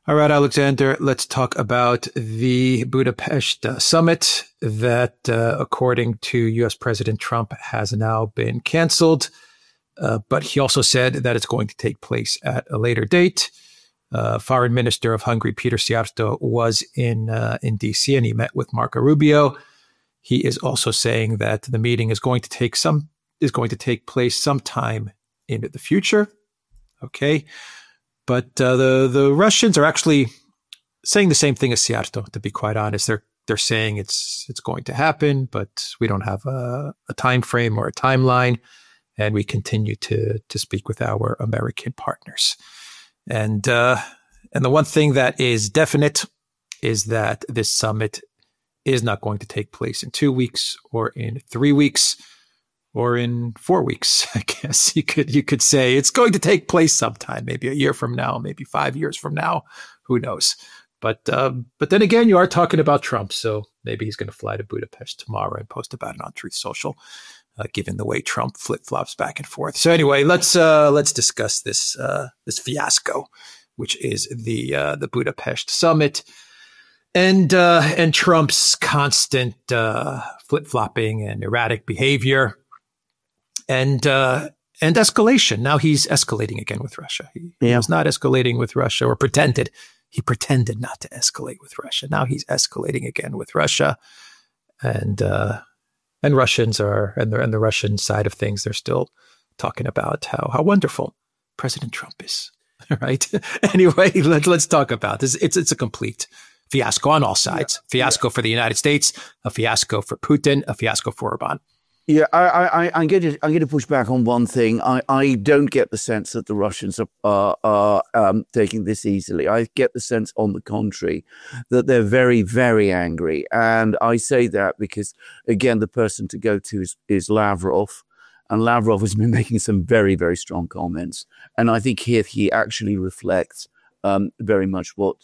All right, Alexander, let's talk about the Budapest summit that, according to U.S. President Trump, has now been canceled. But he also said that it's going to take place at a later date. Foreign Minister of Hungary, Peter Szijjártó, was in D.C. and he met with Marco Rubio. He is also saying that the meeting is going to take place sometime into the future. Okay. But the Russians are actually saying the same thing as Szijjártó, to be quite honest. They're saying it's going to happen, but we don't have a time frame or a timeline, and we continue to speak with our American partners. And the one thing that is definite is that this summit is not going to take place in 2 weeks or in 3 weeks. Or in 4 weeks, I guess you could say it's going to take place sometime, maybe a year from now, maybe 5 years from now, who knows? But then again, you are talking about Trump, so maybe he's going to fly to Budapest tomorrow and post about it on Truth Social, given the way Trump flip flops back and forth. So anyway, let's discuss this fiasco, which is the Budapest summit, and Trump's constant flip flopping and erratic behavior. And escalation. Now he's escalating again with Russia. He was not escalating with Russia, or pretended. He pretended not to escalate with Russia. Now he's escalating again with Russia, and Russians are and the Russian side of things. They're still talking about how wonderful President Trump is. Right. Anyway, let's talk about this. It's a complete fiasco on all sides. Fiasco for the United States, a fiasco for Putin, a fiasco for Orban. Yeah, I'm going to push back on one thing. I don't get the sense that the Russians are taking this easily. I get the sense, on the contrary, that they're very, very angry. And I say that because, again, the person to go to is Lavrov. And Lavrov has been making some very, very strong comments. And I think here he actually reflects very much what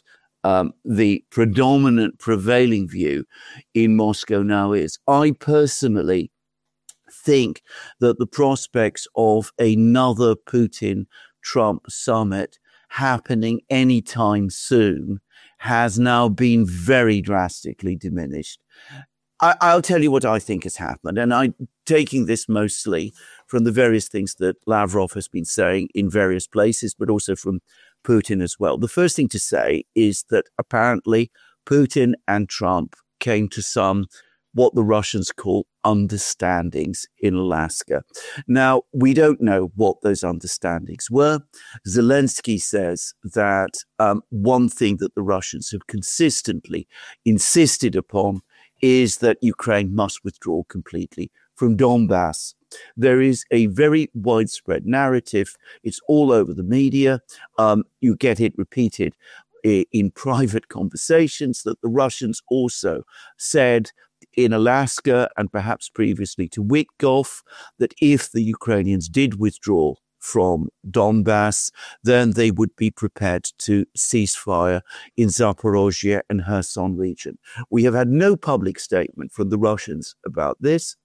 the predominant prevailing view in Moscow now is. I personally think that the prospects of another Putin-Trump summit happening anytime soon has now been very drastically diminished. I'll tell you what I think has happened, and I'm taking this mostly from the various things that Lavrov has been saying in various places, but also from Putin as well. The first thing to say is that apparently Putin and Trump came to some what the Russians call understandings in Alaska. Now, we don't know what those understandings were. Zelensky says that one thing that the Russians have consistently insisted upon is that Ukraine must withdraw completely from Donbass. There is a very widespread narrative. It's all over the media. You get it repeated in private conversations that the Russians also said in Alaska and perhaps previously to Witkoff, that if the Ukrainians did withdraw from Donbass, then they would be prepared to cease fire in Zaporozhye and Kherson region. We have had no public statement from the Russians about this.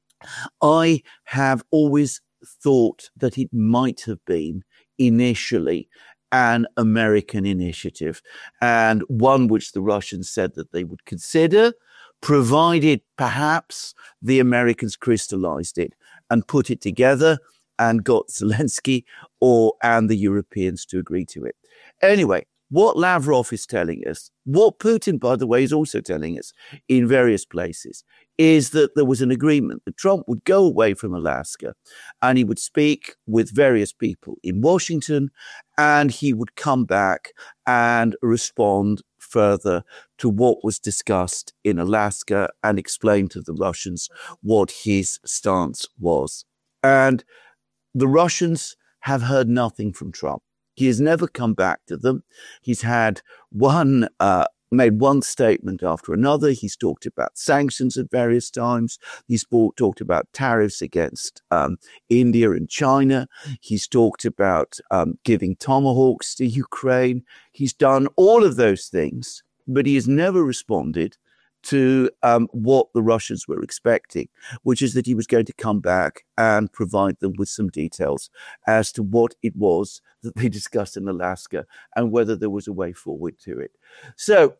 I have always thought that it might have been initially an American initiative, and one which the Russians said that they would consider, provided perhaps the Americans crystallized it and put it together and got Zelensky and the Europeans to agree to it. Anyway, what Lavrov is telling us, what Putin, by the way, is also telling us in various places, is that there was an agreement that Trump would go away from Alaska and he would speak with various people in Washington, and he would come back and respond further to what was discussed in Alaska and explain to the Russians what his stance was. And the Russians have heard nothing from Trump. He has never come back to them. He's had made one statement after another. He's talked about sanctions at various times. He's talked about tariffs against India and China. He's talked about giving tomahawks to Ukraine. He's done all of those things, but he has never responded to what the Russians were expecting, which is that he was going to come back and provide them with some details as to what it was that they discussed in Alaska and whether there was a way forward to it. So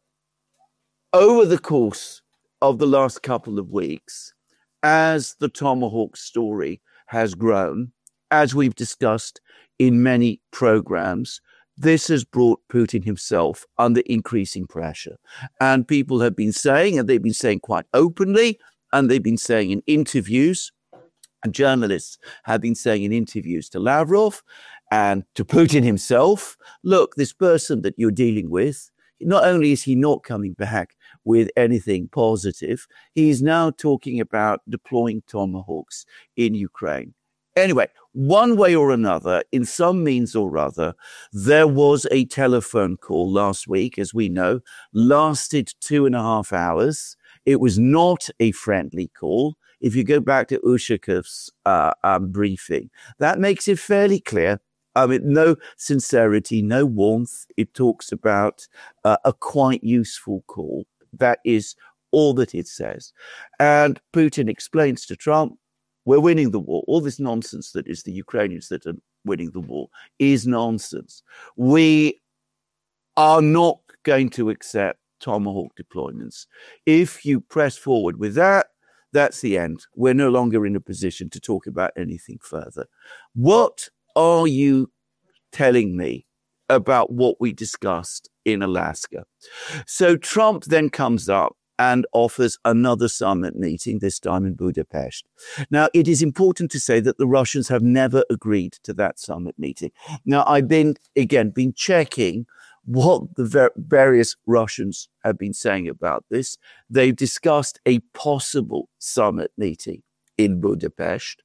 over the course of the last couple of weeks, as the Tomahawk story has grown, as we've discussed in many programs, this has brought Putin himself under increasing pressure. And people have been saying, and they've been saying quite openly, and they've been saying in interviews, and journalists have been saying in interviews to Lavrov and to Putin himself, look, this person that you're dealing with, not only is he not coming back with anything positive, he's now talking about deploying Tomahawks in Ukraine. Anyway, one way or another, in some means or other, there was a telephone call last week, as we know, lasted 2.5 hours. It was not a friendly call. If you go back to Ushakov's briefing, that makes it fairly clear. No sincerity, no warmth. It talks about a quite useful call. That is all that it says. And Putin explains to Trump, we're winning the war. All this nonsense that is the Ukrainians that are winning the war is nonsense. We are not going to accept Tomahawk deployments. If you press forward with that, that's the end. We're no longer in a position to talk about anything further. What are you telling me about what we discussed in Alaska? So Trump then comes up and offers another summit meeting, this time in Budapest. Now, it is important to say that the Russians have never agreed to that summit meeting. Now, I've been checking what the various Russians have been saying about this. They've discussed a possible summit meeting in Budapest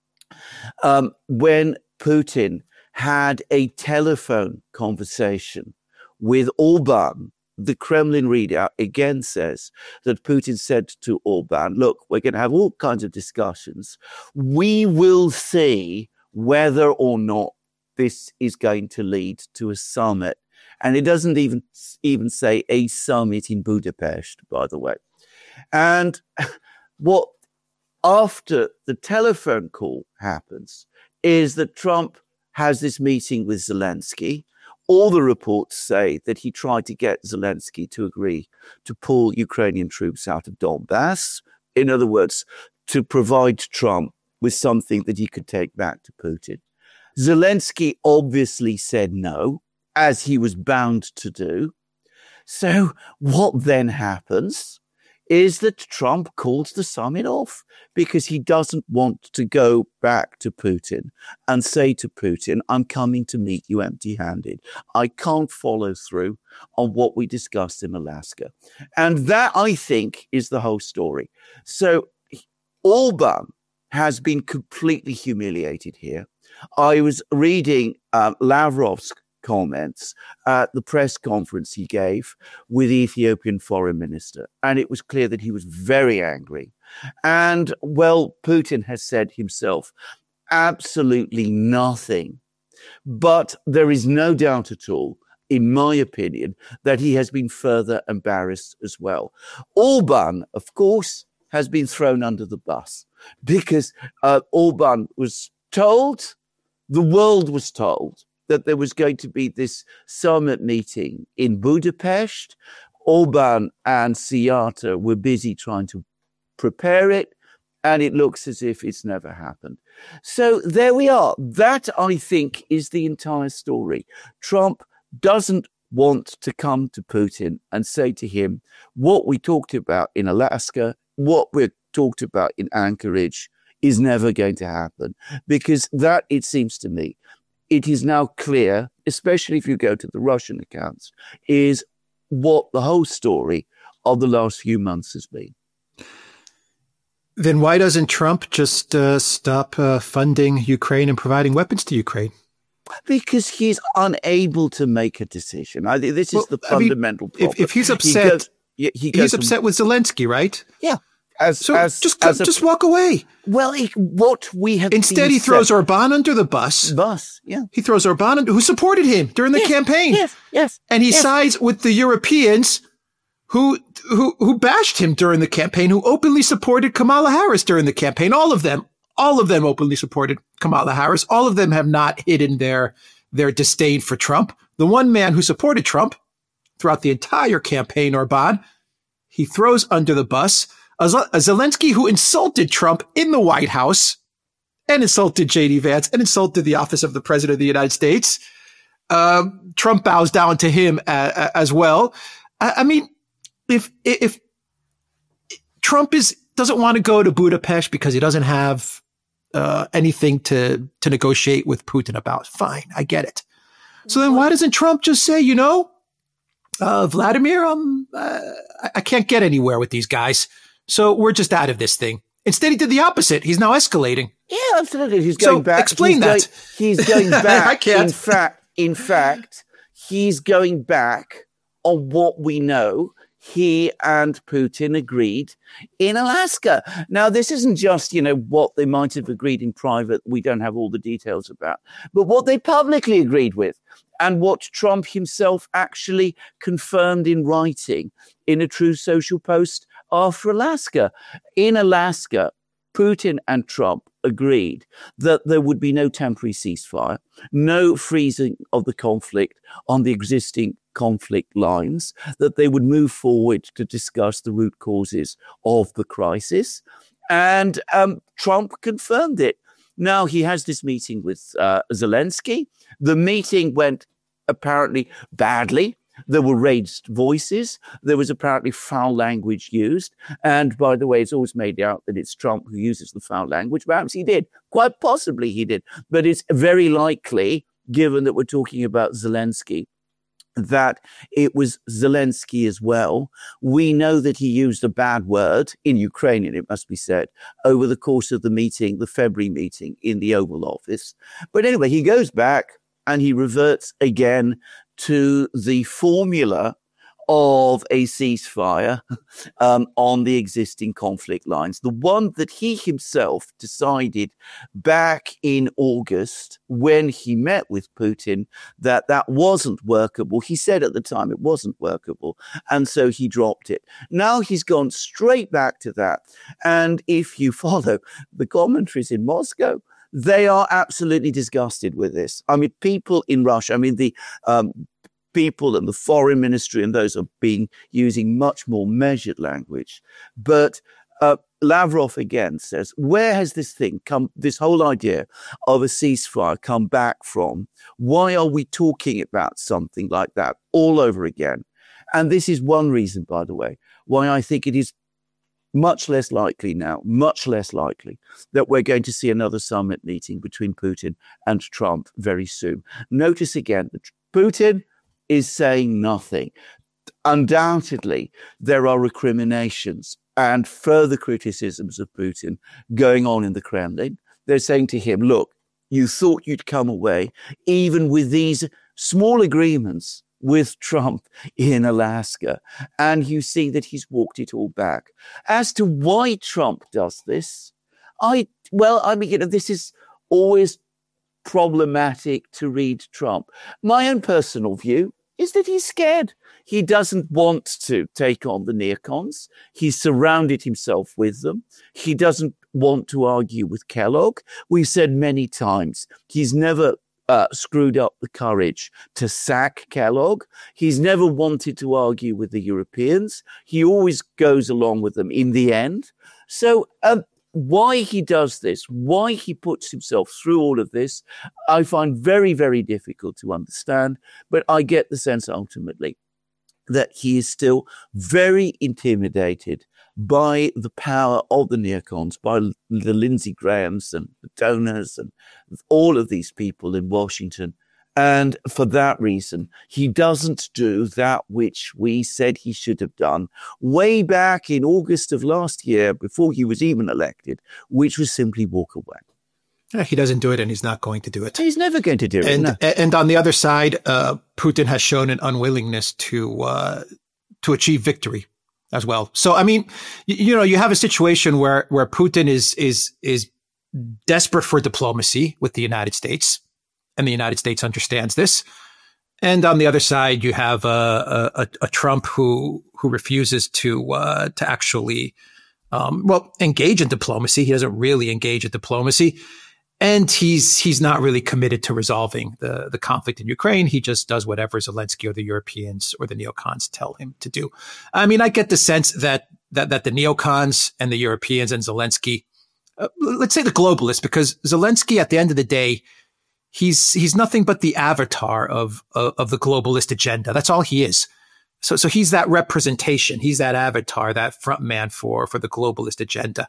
when Putin had a telephone conversation with Orban. The Kremlin readout again says that Putin said to Orban, look, we're going to have all kinds of discussions. We will see whether or not this is going to lead to a summit. And it doesn't even say a summit in Budapest, by the way. And what after the telephone call happens is that Trump has this meeting with Zelensky. All the reports say that he tried to get Zelensky to agree to pull Ukrainian troops out of Donbass. In other words, to provide Trump with something that he could take back to Putin. Zelensky obviously said no, as he was bound to do. So what then happens is that Trump calls the summit off because he doesn't want to go back to Putin and say to Putin, I'm coming to meet you empty-handed. I can't follow through on what we discussed in Alaska. And that, I think, is the whole story. So Orban has been completely humiliated here. I was reading Lavrov's comments at the press conference he gave with the Ethiopian foreign minister. And it was clear that he was very angry. And, well, Putin has said himself absolutely nothing. But there is no doubt at all, in my opinion, that he has been further embarrassed as well. Orban, of course, has been thrown under the bus because Orban was told, the world was told, that there was going to be this summit meeting in Budapest. Orban and Seata were busy trying to prepare it, and it looks as if it's never happened. So there we are. That, I think, is the entire story. Trump doesn't want to come to Putin and say to him, what we talked about in Alaska, what we talked about in Anchorage is never going to happen. Because that, it seems to me, it is now clear, especially if you go to the Russian accounts, is what the whole story of the last few months has been. Then why doesn't Trump just stop funding Ukraine and providing weapons to Ukraine? Because he's unable to make a decision. This is the fundamental problem. If he's upset, he's upset with Zelensky, right? Yeah. Just walk away. Well, what we have instead he throws Orban under the bus. Yeah. He throws Orban, who supported him during the campaign. Yes. And he sides with the Europeans who bashed him during the campaign, who openly supported Kamala Harris during the campaign. All of them openly supported Kamala Harris. All of them have not hidden their disdain for Trump. The one man who supported Trump throughout the entire campaign, Orban, he throws under the bus a Zelensky who insulted Trump in the White House and insulted J.D. Vance and insulted the office of the President of the United States. Trump bows down to him as well. I mean, if Trump doesn't want to go to Budapest because he doesn't have anything to negotiate with Putin about, fine, I get it. So then why doesn't Trump just say, Vladimir, I can't get anywhere with these guys, so we're just out of this thing. Instead, he did the opposite. He's now escalating. Yeah, absolutely. He's going back. Explain that. He's going back. I can't. In fact, he's going back on what we know he and Putin agreed in Alaska. Now, this isn't just, what they might have agreed in private. We don't have all the details about, but what they publicly agreed with and what Trump himself actually confirmed in writing in a Truth Social post after Alaska. In Alaska, Putin and Trump agreed that there would be no temporary ceasefire, no freezing of the conflict on the existing conflict lines, that they would move forward to discuss the root causes of the crisis. And Trump confirmed it. Now he has this meeting with Zelensky. The meeting went apparently badly. There were raised voices. There was apparently foul language used. And by the way, it's always made out that it's Trump who uses the foul language. Perhaps he did. Quite possibly he did. But it's very likely, given that we're talking about Zelensky, that it was Zelensky as well. We know that he used a bad word in Ukrainian, it must be said, over the course of the meeting, the February meeting in the Oval Office. But anyway, he goes back and he reverts again to the formula of a ceasefire on the existing conflict lines, the one that he himself decided back in August when he met with Putin that wasn't workable. He said at the time it wasn't workable, and so he dropped it. Now he's gone straight back to that. And if you follow the commentaries in Moscow, they are absolutely disgusted with this. I mean, people in Russia, the people and the foreign ministry and those are using much more measured language. But Lavrov again says, where has this whole idea of a ceasefire come back from? Why are we talking about something like that all over again? And this is one reason, by the way, why I think it is much less likely that we're going to see another summit meeting between Putin and Trump very soon. Notice again that Putin is saying nothing. Undoubtedly, there are recriminations and further criticisms of Putin going on in the Kremlin. They're saying to him, look, you thought you'd come away even with these small agreements with Trump in Alaska, and you see that he's walked it all back. As to why Trump does this, this is always problematic to read Trump. My own personal view is that he's scared. He doesn't want to take on the neocons. He's surrounded himself with them. He doesn't want to argue with Kellogg. We've said many times, he's never screwed up the courage to sack Kellogg. He's never wanted to argue with the Europeans. He always goes along with them in the end. So why he does this, why he puts himself through all of this, I find very, very difficult to understand. But I get the sense ultimately that he is still very intimidated by the power of the neocons, by the Lindsey Grahams and the donors and all of these people in Washington. And for that reason, he doesn't do that which we said he should have done way back in August of last year, before he was even elected, which was simply walk away. He doesn't do it, and he's not going to do it. He's never going to do it. And on the other side, Putin has shown an unwillingness to achieve victory as well. So, you have a situation where Putin is desperate for diplomacy with the United States, and the United States understands this. And on the other side, you have a Trump who who refuses to actually engage in diplomacy. He doesn't really engage in diplomacy. And he's not really committed to resolving the conflict in Ukraine. He just does whatever Zelensky or the Europeans or the neocons tell him to do. I mean, I get the sense that the neocons and the Europeans and Zelensky, let's say the globalists, because Zelensky, at the end of the day, he's nothing but the avatar of the globalist agenda. That's all he is. So he's that representation. He's that avatar, that front man for the globalist agenda.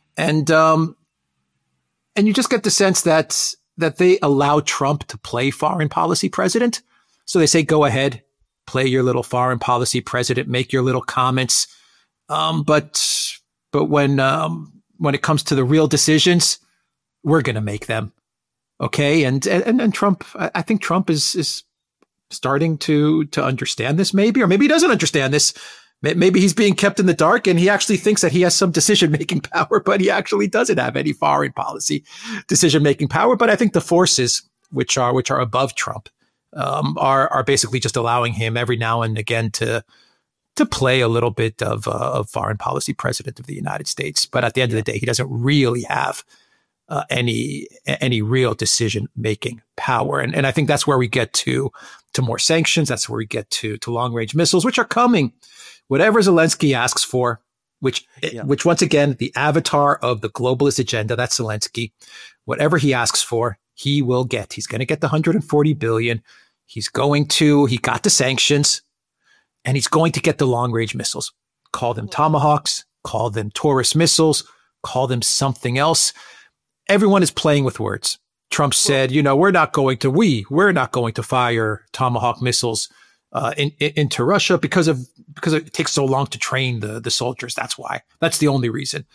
And you just get the sense that they allow Trump to play foreign policy president. So they say, go ahead, play your little foreign policy president, make your little comments. But when it comes to the real decisions, we're going to make them. Okay. And Trump, I think Trump is starting to understand this, maybe, or maybe he doesn't understand this. Maybe he's being kept in the dark and he actually thinks that he has some decision-making power, but he actually doesn't have any foreign policy decision-making power. But I think the forces which are above Trump are basically just allowing him every now and again to play a little bit of foreign policy president of the United States. But at the end of the day, he doesn't really have any real decision-making power. And I think that's where we get to more sanctions. That's where we get to long-range missiles, which are coming. Whatever Zelensky asks for, which once again, the avatar of the globalist agenda, that's Zelensky. Whatever he asks for, he will get. He's going to get the $140 billion. He got the sanctions, and he's going to get the long-range missiles. Call them Tomahawks, call them Taurus missiles, call them something else. Everyone is playing with words. Trump said, we're not going to fire Tomahawk missiles into Russia because it takes so long to train the soldiers. That's why. That's the only reason.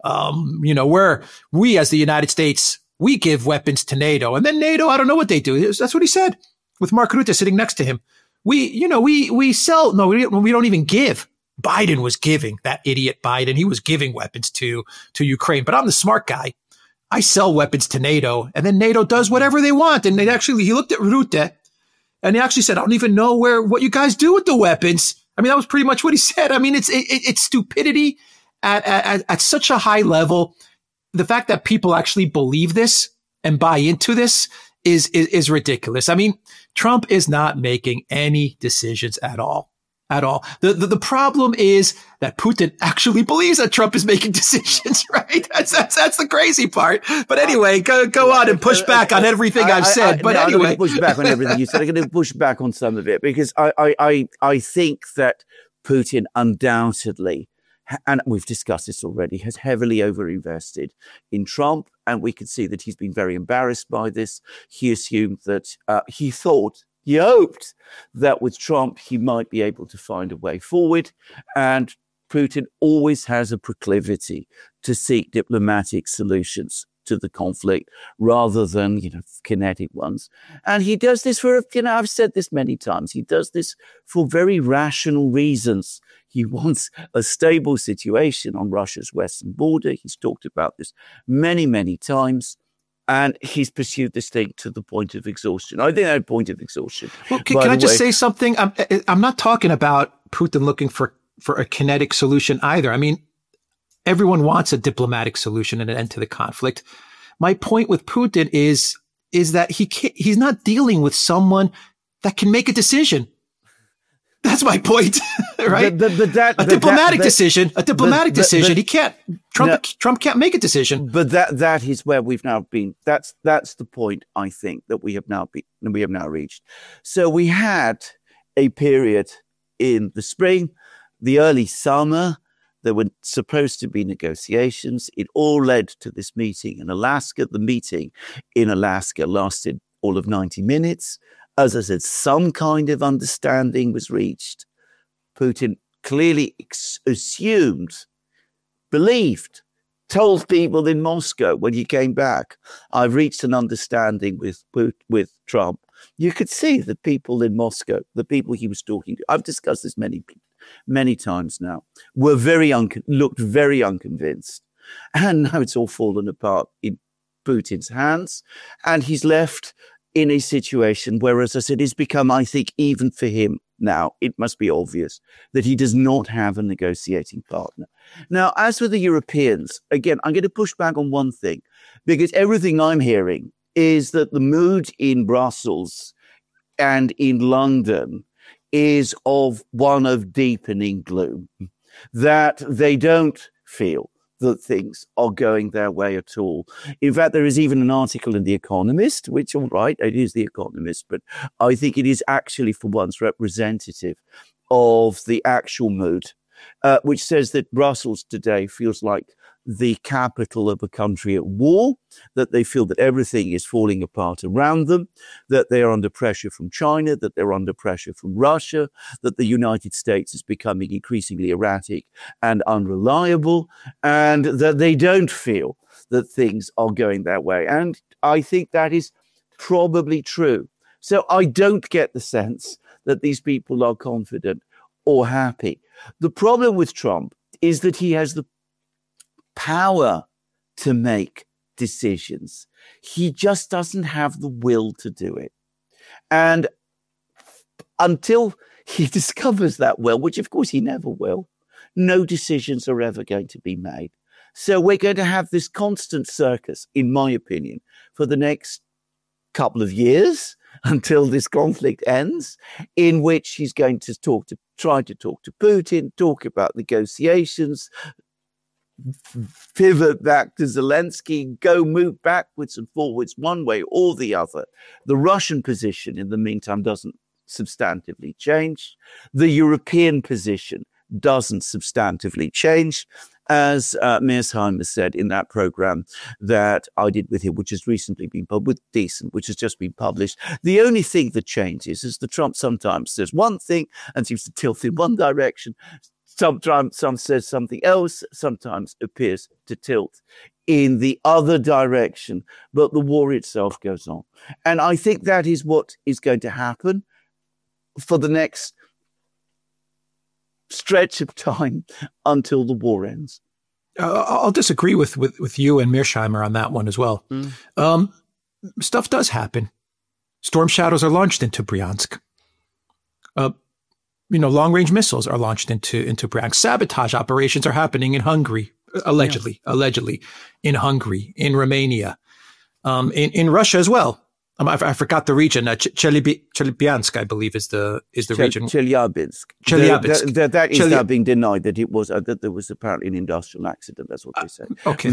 We as the United States, we give weapons to NATO, and then NATO, I don't know what they do. That's what he said with Mark Rutte sitting next to him. We sell. No, we don't even give. Biden was giving, that idiot Biden. He was giving weapons to Ukraine, but I'm the smart guy. I sell weapons to NATO, and then NATO does whatever they want. And he looked at Rutte, and he actually said, I don't even know what you guys do with the weapons. I mean, that was pretty much what he said. I mean, it's stupidity at such a high level. The fact that people actually believe this and buy into this is ridiculous. I mean, Trump is not making any decisions at all. The problem is that Putin actually believes that Trump is making decisions, right? That's the crazy part. But anyway, go on and push back on everything I've said. But anyway, I'm going to push back on everything you said. I'm going to push back on some of it because I think that Putin undoubtedly, and we've discussed this already, has heavily overinvested in Trump. And we can see that he's been very embarrassed by this. He assumed that he hoped that with Trump, he might be able to find a way forward. And Putin always has a proclivity to seek diplomatic solutions to the conflict rather than, kinetic ones. And he does this for, I've said this many times, he does this for very rational reasons. He wants a stable situation on Russia's western border. He's talked about this many, many times. And he's pursued this thing to the point of exhaustion. I think that point of exhaustion. Well, can I just say something? I'm not talking about Putin looking for a kinetic solution either. I mean, everyone wants a diplomatic solution and an end to the conflict. My point with Putin is that he's not dealing with someone that can make a decision. That's my point, right? A diplomatic decision. He can't. Trump can't make a decision. But that is where we've now been. That's the point I think that we have now reached. So we had a period in the spring, the early summer. There were supposed to be negotiations. It all led to this meeting in Alaska. The meeting in Alaska lasted all of 90 minutes. As I said, some kind of understanding was reached. Putin clearly told people in Moscow when he came back, I've reached an understanding with Trump. You could see the people in Moscow, the people he was talking to, I've discussed this many times now, were looked very unconvinced. And now it's all fallen apart in Putin's hands. And he's left in a situation where, as I said, it's become, I think, even for him now, it must be obvious that he does not have a negotiating partner. Now, as for the Europeans, again, I'm going to push back on one thing, because everything I'm hearing is that the mood in Brussels and in London is of one of deepening gloom, that they don't feel that things are going their way at all. In fact, there is even an article in The Economist, which, all right, it is The Economist, but I think it is actually for once representative of the actual mood, which says that Brussels today feels like the capital of a country at war, that they feel that everything is falling apart around them, that they are under pressure from China, that they're under pressure from Russia, that the United States is becoming increasingly erratic and unreliable, and that they don't feel that things are going their way. And I think that is probably true. So I don't get the sense that these people are confident or happy. The problem with Trump is that he has the power to make decisions. He just doesn't have the will to do it. And until he discovers that will, which of course he never will, no decisions are ever going to be made. So we're going to have this constant circus, in my opinion, for the next couple of years until this conflict ends, in which he's going to try to talk to Putin, talk about negotiations, pivot back to Zelensky, move backwards and forwards one way or the other. The Russian position, in the meantime, doesn't substantively change. The European position doesn't substantively change. As Mearsheimer said in that program that I did with him, which has recently been published, Decent, which has just been published, the only thing that changes is that Trump sometimes says one thing and seems to tilt in one direction. Sometimes says something else, sometimes appears to tilt in the other direction, but the war itself goes on. And I think that is what is going to happen for the next stretch of time until the war ends. I'll disagree with you and Mearsheimer on that one as well. Stuff does happen. Storm shadows are launched into Bryansk. Long-range missiles are launched into Bryansk. Sabotage operations are happening in Hungary, allegedly in Hungary, in Romania, in Russia as well. I forgot the region. Chelyabinsk, I believe, is the region. Chelyabinsk. That is now being denied. That it was that there was apparently an industrial accident. That's what they said. Okay,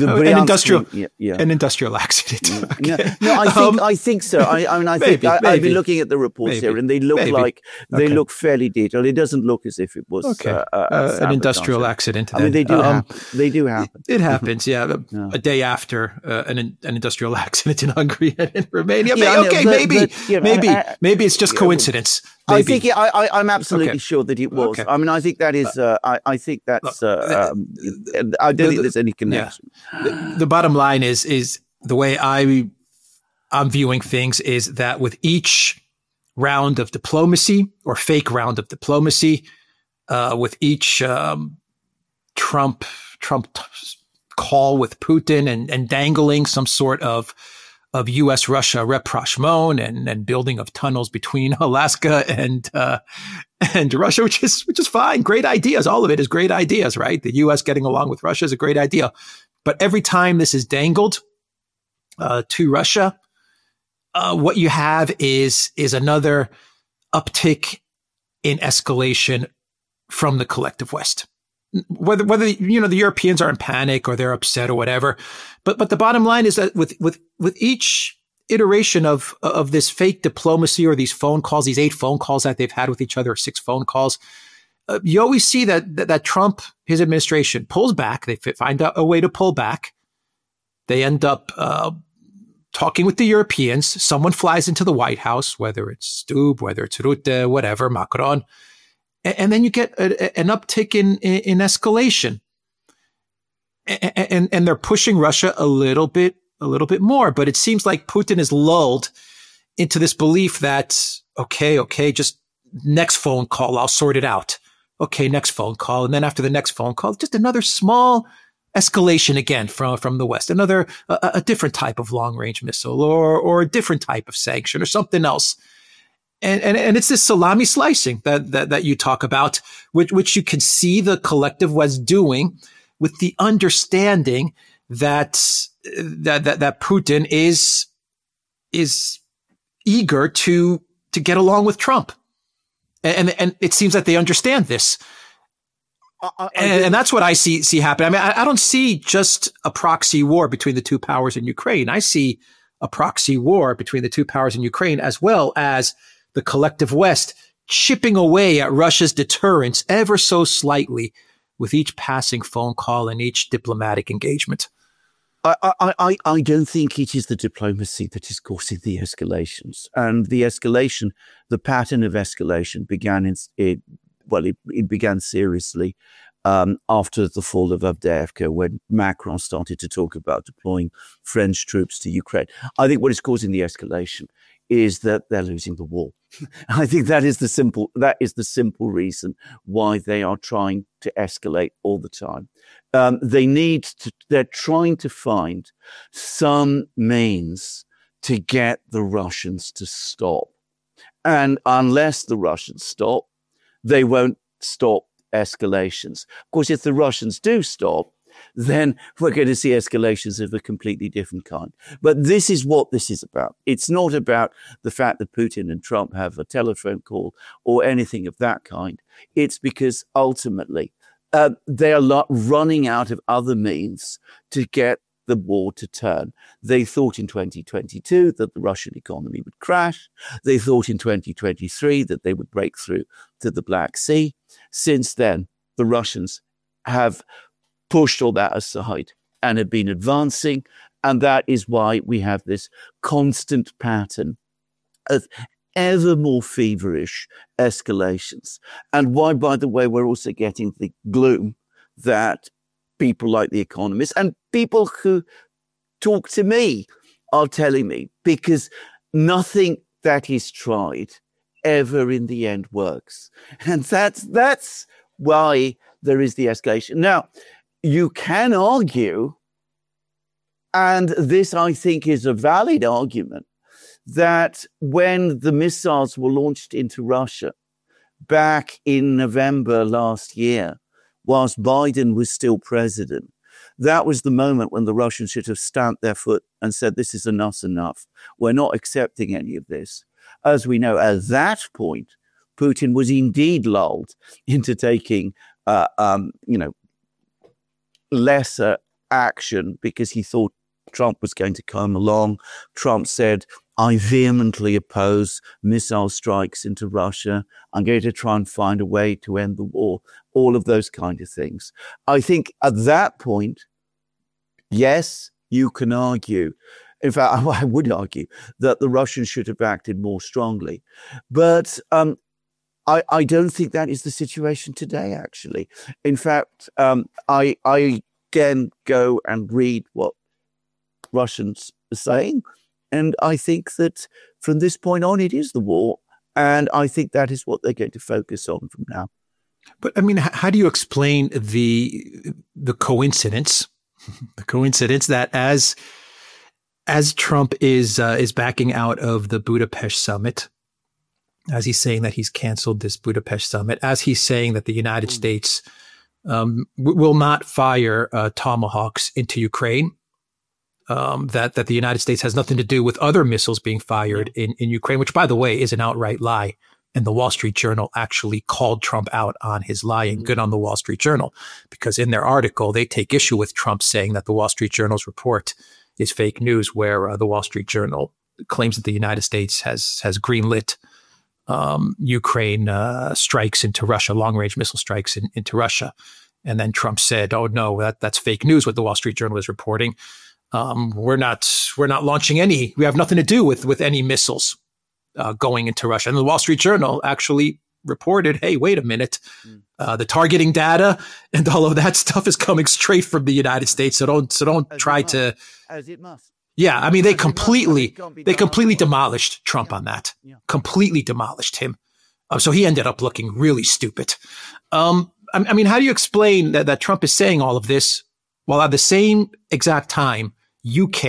an industrial accident. Okay. No, I think so. I've been looking at the reports here, and they look fairly detailed. It doesn't look as if it was an industrial accident. I mean, they do happen. They do happen. It happens. Yeah, a day after an industrial accident in Hungary and in Romania. Maybe it's just coincidence. Maybe. I'm absolutely sure that it was. Okay. I mean, I think that is. I think that's. I don't think there's any connection. Yeah. The bottom line is the way I'm viewing things is that with each round of diplomacy or fake round of diplomacy, with each Trump call with Putin and dangling some sort of U.S.-Russia rapprochement and building of tunnels between Alaska and Russia, which is fine. Great ideas. All of it is great ideas, right? The U.S. getting along with Russia is a great idea. But every time this is dangled to Russia, what you have is another uptick in escalation from the collective West. Whether the Europeans are in panic or they're upset or whatever, but the bottom line is that with each iteration of this fake diplomacy or these phone calls, these 8 phone calls that they've had with each other, 6 phone calls, you always see that Trump, his administration, pulls back. They find a way to pull back. They end up talking with the Europeans. Someone flies into the White House, whether it's Stubb, whether it's Rutte, whatever, Macron. And then you get an uptick in escalation, and they're pushing Russia a little bit more. But it seems like Putin is lulled into this belief that okay, just next phone call, I'll sort it out. Okay, next phone call, and then after the next phone call, just another small escalation again from the West, another a different type of long range missile or a different type of sanction or something else. And it's this salami slicing that you talk about, which you can see the collective West doing, with the understanding that Putin is eager to get along with Trump, and it seems that they understand this. And that's what I see happen. I mean, I don't see just a proxy war between the two powers in Ukraine. I see a proxy war between the two powers in Ukraine, as well as the collective West chipping away at Russia's deterrence ever so slightly with each passing phone call and each diplomatic engagement. I don't think it is the diplomacy that is causing the escalations. And the escalation, the pattern of escalation began it began seriously after the fall of Avdiivka, when Macron started to talk about deploying French troops to Ukraine. I think what is causing the escalation is that they're losing the war. I think that is the simple reason why they are trying to escalate all the time. They're trying to find some means to get the Russians to stop. And unless the Russians stop, they won't stop escalations. Of course, if the Russians do stop, then we're going to see escalations of a completely different kind. But this is what this is about. It's not about the fact that Putin and Trump have a telephone call or anything of that kind. It's because ultimately they are running out of other means to get the war to turn. They thought in 2022 that the Russian economy would crash. They thought in 2023 that they would break through to the Black Sea. Since then, the Russians have pushed all that aside and have been advancing. And that is why we have this constant pattern of ever more feverish escalations. And why, by the way, we're also getting the gloom that people like The Economist and people who talk to me are telling me, because nothing that is tried ever in the end works. And that's why there is the escalation. Now, you can argue, and this I think is a valid argument, that when the missiles were launched into Russia back in November last year, whilst Biden was still president, that was the moment when the Russians should have stamped their foot and said, this is enough. We're not accepting any of this. As we know, at that point, Putin was indeed lulled into taking, lesser action because he thought Trump was going to come along. Trump said, I vehemently oppose missile strikes into Russia. I'm going to try and find a way to end the war. All of those kind of things. I think at that point, yes, you can argue. In fact, I would argue that the Russians should have acted more strongly. But I don't think that is the situation today, actually. In fact, I again go and read what Russians are saying. And I think that from this point on, it is the war. And I think that is what they're going to focus on from now. But I mean, how do you explain the coincidence, that as Trump is backing out of the Budapest summit, as he's saying that he's canceled this Budapest summit, as he's saying that the United States will not fire Tomahawks into Ukraine, that the United States has nothing to do with other missiles being fired in Ukraine, which, by the way, is an outright lie. And the Wall Street Journal actually called Trump out on his lying. Good on the Wall Street Journal, because in their article, they take issue with Trump saying that the Wall Street Journal's report is fake news, where the Wall Street Journal claims that the United States has greenlit Ukraine strikes into Russia, long-range missile strikes into Russia. And then Trump said, oh, no, that's fake news, what the Wall Street Journal is reporting. We're not launching any. We have nothing to do with any missiles going into Russia. And the Wall Street Journal actually reported, hey, wait a minute, the targeting data and all of that stuff is coming straight from the United States. So don't try to. As it must. Yeah, I mean, they completely demolished Trump on that. Yeah. Completely demolished him. So he ended up looking really stupid. I mean, how do you explain that Trump is saying all of this while at the same exact time, UK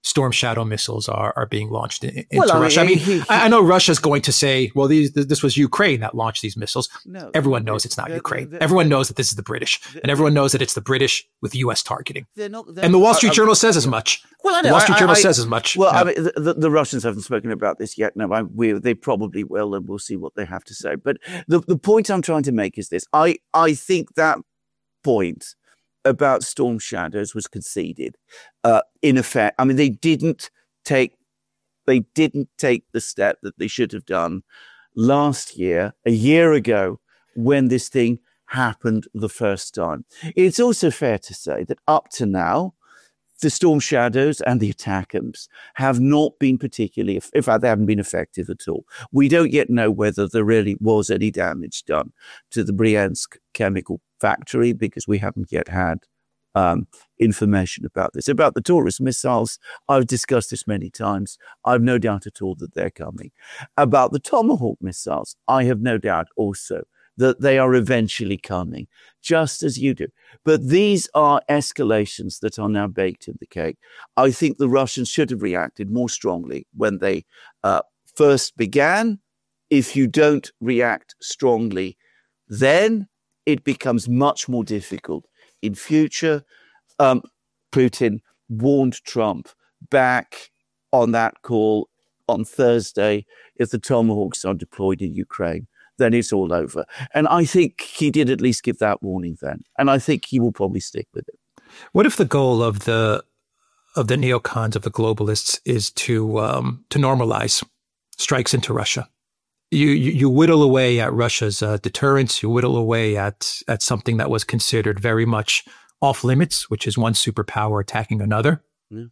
Storm Shadow missiles are being launched into Russia. I know Russia's going to say, well, this was Ukraine that launched these missiles. No, everyone knows it's not Ukraine. Everyone knows that this is the British, and everyone knows that it's the British with U.S. targeting. And the Wall Street Journal says as much. Well, the Wall Street Journal says as much. Well, the Russians haven't spoken about this yet. No, they probably will, and we'll see what they have to say. But the point I'm trying to make is this. I think that point about Storm Shadows was conceded. In effect, they didn't take the step that they should have done last year, a year ago, when this thing happened the first time. It's also fair to say that up to now, the Storm Shadows and the ATACMS have not been particularly, in fact, they haven't been effective at all. We don't yet know whether there really was any damage done to the Bryansk chemical factory because we haven't yet had information about this. About the Taurus missiles, I've discussed this many times. I've no doubt at all that they're coming. About the Tomahawk missiles, I have no doubt also that they are eventually coming, just as you do. But these are escalations that are now baked in the cake. I think the Russians should have reacted more strongly when they first began. If you don't react strongly, then it becomes much more difficult in future. Putin warned Trump back on that call on Thursday, if the Tomahawks are deployed in Ukraine, then it's all over. And I think he did at least give that warning then. And I think he will probably stick with it. What if the goal of the neocons, of the globalists, is to normalize strikes into Russia? You whittle away at Russia's deterrence. You whittle away at something that was considered very much off limits, which is one superpower attacking another. Yeah.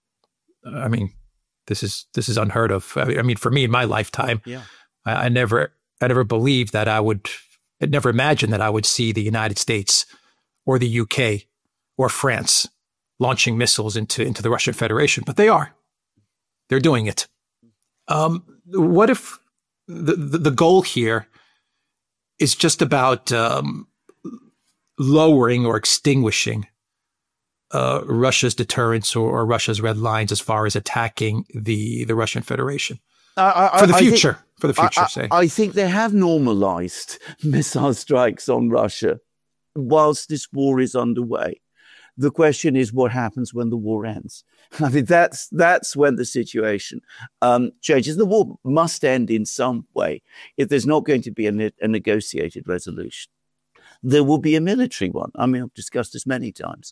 This is unheard of. For me in my lifetime, I never believed that I'd never imagined that I would see the United States or the UK or France launching missiles into the Russian Federation, but they're doing it. What if the goal here is just about lowering or extinguishing Russia's deterrence or Russia's red lines as far as attacking the Russian Federation? For the future, say. I think they have normalized missile strikes on Russia whilst this war is underway. The question is what happens when the war ends. That's when the situation changes. The war must end in some way. If there's not going to be a negotiated resolution, there will be a military one. I've discussed this many times.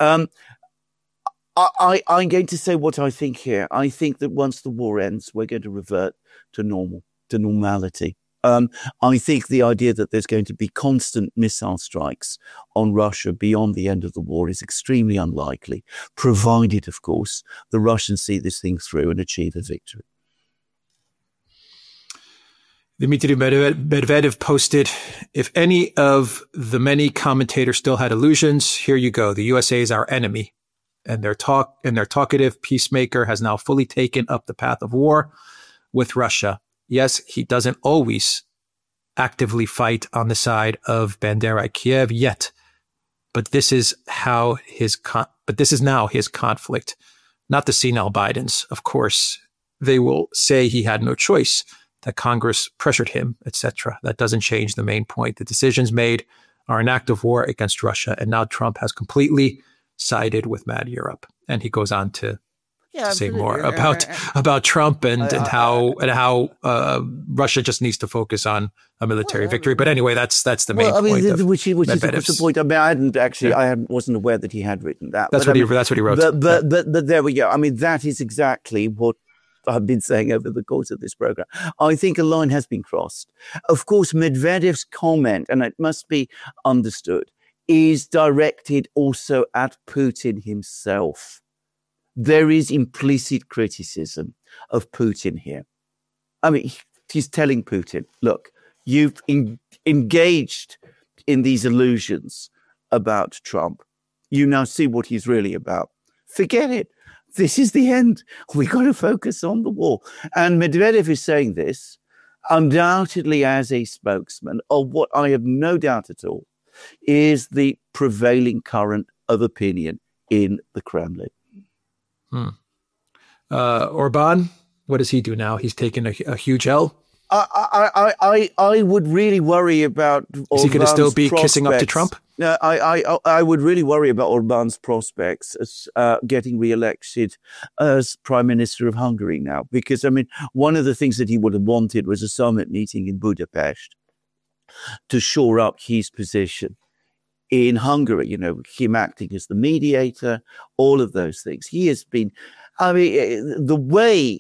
I'm going to say what I think here. I think that once the war ends, we're going to revert to normality. I think the idea that there's going to be constant missile strikes on Russia beyond the end of the war is extremely unlikely, provided, of course, the Russians see this thing through and achieve a victory. Dmitry Medvedev posted, if any of the many commentators still had illusions, here you go. The USA is our enemy. And their talkative peacemaker has now fully taken up the path of war with Russia. Yes, he doesn't always actively fight on the side of Bandera Kiev yet, but this is now his conflict, not the senile Bidens. Of course, they will say he had no choice, that Congress pressured him, etc. That doesn't change the main point. The decisions made are an act of war against Russia, and now Trump has completely sided with Mad Europe. And he goes on to say more about Trump and how Russia just needs to focus on a military victory. But anyway, that's the main point. Which is the point. I wasn't aware that he had written that. That's what he wrote. But there we go. That is exactly what I've been saying over the course of this program. I think a line has been crossed. Of course, Medvedev's comment, and it must be understood, is directed also at Putin himself. There is implicit criticism of Putin here. He's telling Putin, look, you've engaged in these illusions about Trump. You now see what he's really about. Forget it. This is the end. We got to focus on the war. And Medvedev is saying this undoubtedly as a spokesman of what I have no doubt at all is the prevailing current of opinion in the Kremlin. Orban, what does he do now? He's taken a huge L. I would really worry about. Is he going to still be kissing up to Trump? I would really worry about Orban's prospects as getting re-elected as Prime Minister of Hungary now, because I mean, one of the things that he would have wanted was a summit meeting in Budapest to shore up his position in Hungary. You know, him acting as the mediator, all of those things. He has been. I mean, the way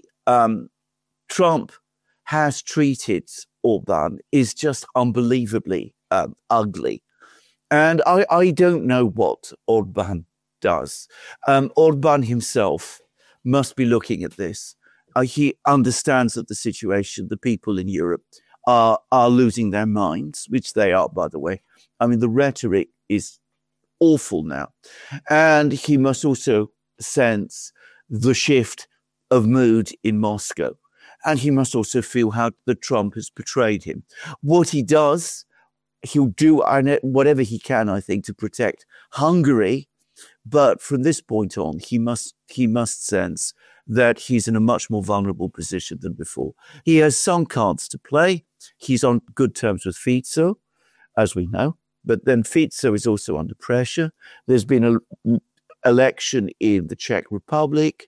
Trump has treated Orban is just unbelievably ugly. And I don't know what Orban does. Orban himself must be looking at this. He understands that the situation, the people in Europe are losing their minds, which they are, by the way. I mean, the rhetoric is awful now. And he must also sense the shift of mood in Moscow. And he must also feel how the Trump has betrayed him. What he does, he'll do whatever he can, I think, to protect Hungary. But from this point on, he must sense that he's in a much more vulnerable position than before. He has some cards to play. He's on good terms with Fico, as we know. But then Fico is also under pressure. There's been an election in the Czech Republic.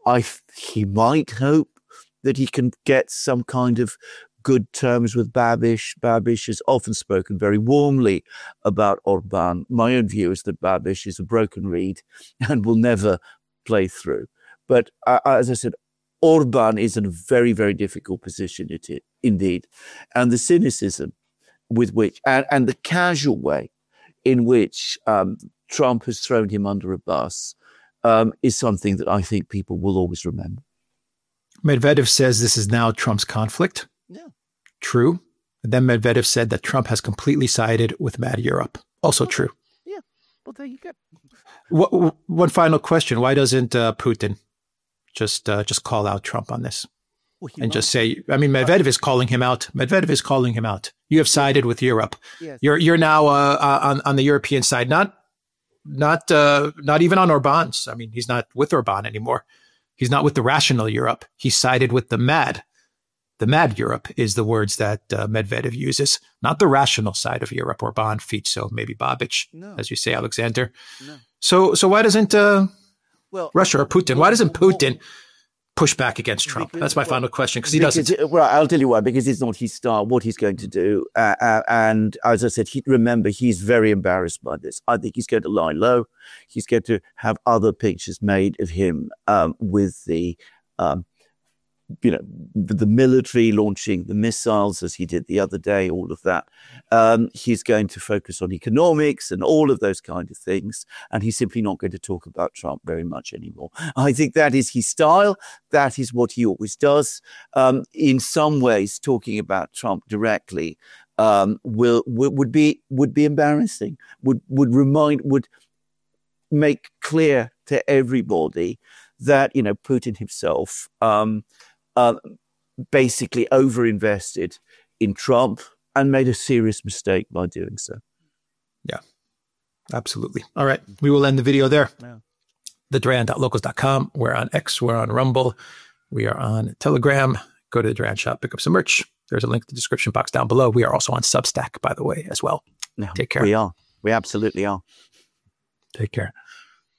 He might hope that he can get some kind of good terms with Babiš. Babiš has often spoken very warmly about Orban. My own view is that Babiš is a broken reed and will never play through. But as I said, Orban is in a very, very difficult position indeed. And the cynicism with which, and the casual way in which Trump has thrown him under a bus is something that I think people will always remember. Medvedev says this is now Trump's conflict. Yeah. True. And then Medvedev said that Trump has completely sided with Mad Europe. Also true. Yeah. Well, there you go. One final question. Why doesn't Putin just call out Trump on this? And just say, I mean, Medvedev is calling him out. Medvedev is calling him out. You have sided with Europe. Yes. You're now on the European side, not even on Orban's. I mean, he's not with Orban anymore. He's not with the rational Europe. He sided with the mad. The mad Europe is the words that Medvedev uses, not the rational side of Europe. Orban, Fico, maybe Babiš, as you say, Alexander. No. So why doesn't Russia or Putin? Why doesn't Putin push back against Trump? That's my final question, because he doesn't. Well, I'll tell you why, because it's not his style, what he's going to do. And as I said, remember, he's very embarrassed by this. I think he's going to lie low. He's going to have other pictures made of him with the military launching the missiles as he did the other day, all of that. He's going to focus on economics and all of those kind of things. And he's simply not going to talk about Trump very much anymore. I think that is his style. That is what he always does. In some ways, talking about Trump directly would be embarrassing, would make clear to everybody that, Putin himself, basically overinvested in Trump and made a serious mistake by doing so. Yeah, absolutely. All right. We will end the video there. Yeah. TheDuran.locals.com. We're on X. We're on Rumble. We are on Telegram. Go to the Duran shop, pick up some merch. There's a link in the description box down below. We are also on Substack, by the way, as well. No, Take care. We are. We absolutely are. Take care.